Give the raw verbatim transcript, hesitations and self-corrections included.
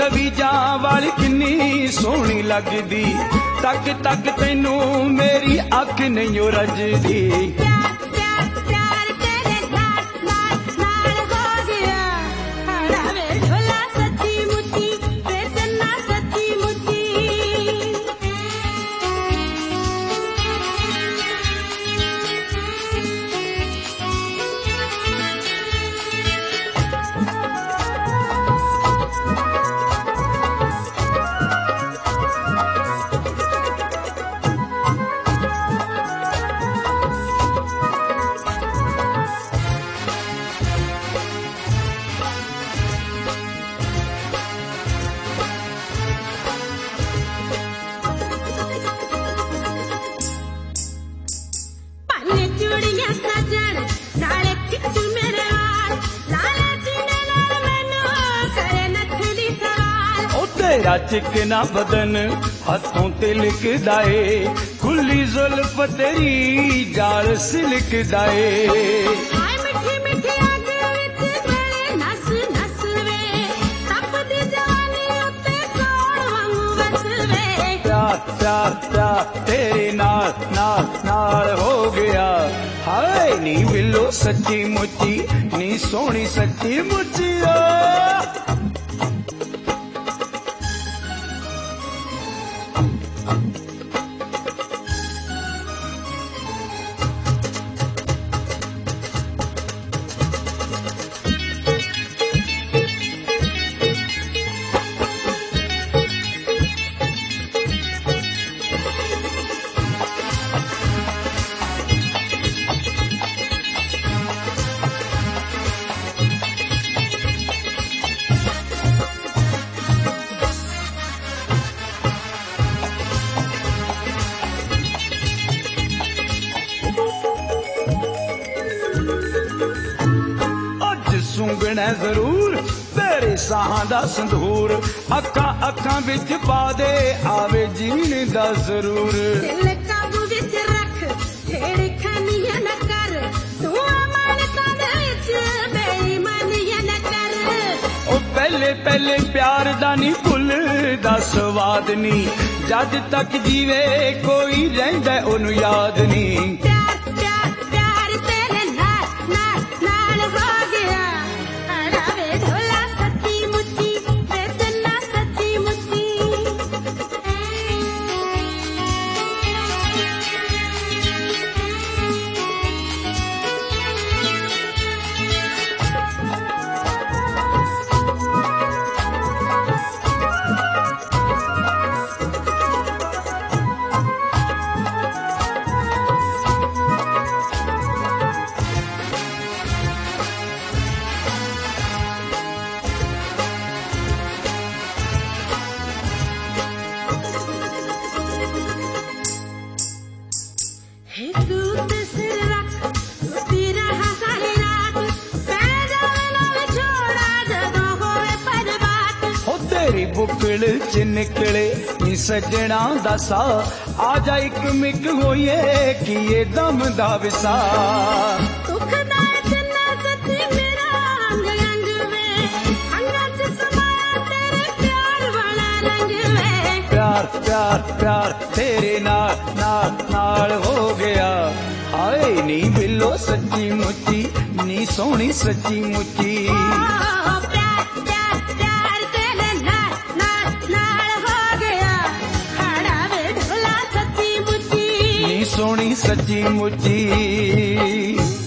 तवीजा वाली किन्नी सोहनी लगदी, तक तक तैनू मेरी अख नहीं ओ रजदी। तेरा चिकना बदन हथों तिलक दाए, खुली जुल्फ तेरी जाल सिलक दाए। प्यार प्यार प्यार तेरे नाल नाल नाल हो गया। हाय नी बिल्लो सच्ची मुच्ची, नी सोहनी सच्ची मुच्ची। सुंगना जरूर तेरे साहां दा संदूर, अखा अखा विच पा दे आवे जीने दा जरूर। दिल काबू विच रख छेड़ी खानियां न कर, तू अमानतां दे विच बेईमानियां न कर। ओ पहले पहले प्यार दा नी भुलदा स्वाद नी, जद तक जीवे कोई रहिंदा ओनू याद नी। तेरी बुकड़ च निकले नी सजना दा सा, आजा इक मिक होइए कि ये दम दा विसा। प्यार प्यार प्यार तेरे नाल नाल नाल हो गया। हाय नी बिल्लो सच्ची मुच्ची, नी सोहनी सच्ची मुच्ची। सोहनी सच्ची मुच्ची।